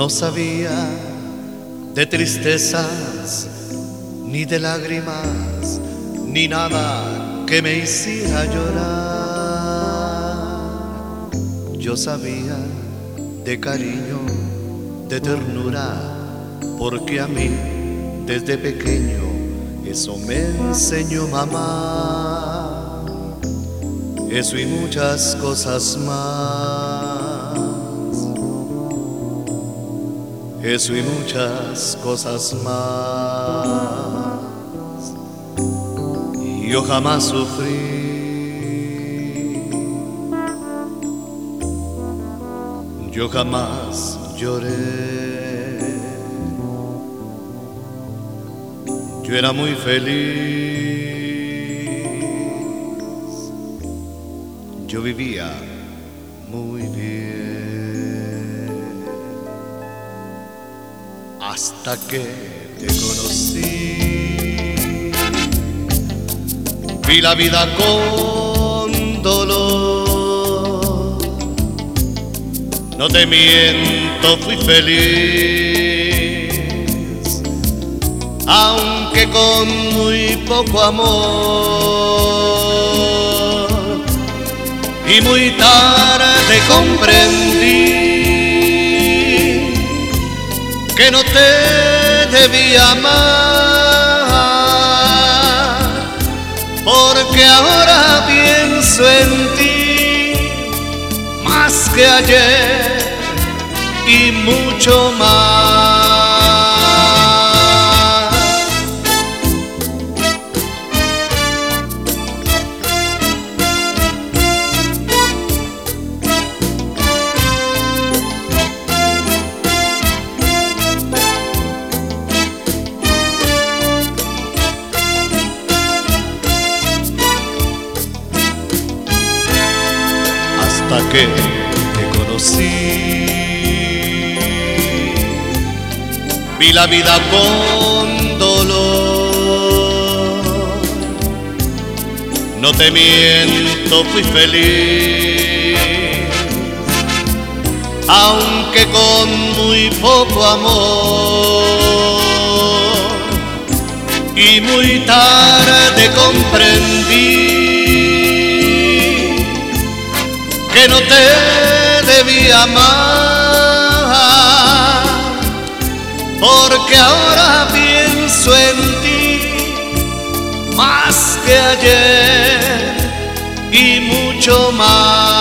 No sabía de tristezas, ni de lágrimas, ni nada que me hiciera llorar. Yo sabía de cariño, de ternura, porque a mí desde pequeño eso me enseñó mamá. Eso y muchas cosas más. Eso y muchas cosas más. Yo jamás sufrí, yo jamás lloré. Yo era muy feliz, yo vivía muy bien, hasta que te conocí. Vi la vida con dolor, no te miento, fui feliz, aunque con muy poco amor. Y muy tarde comprendí que no te debía amar, porque ahora pienso en ti más que ayer y mucho más. Hasta que te conocí, vi la vida con dolor. No te miento, fui feliz, aunque con muy poco amor. Y muy tarde comprendí que no te debía amar, porque ahora pienso en ti más que ayer y mucho más.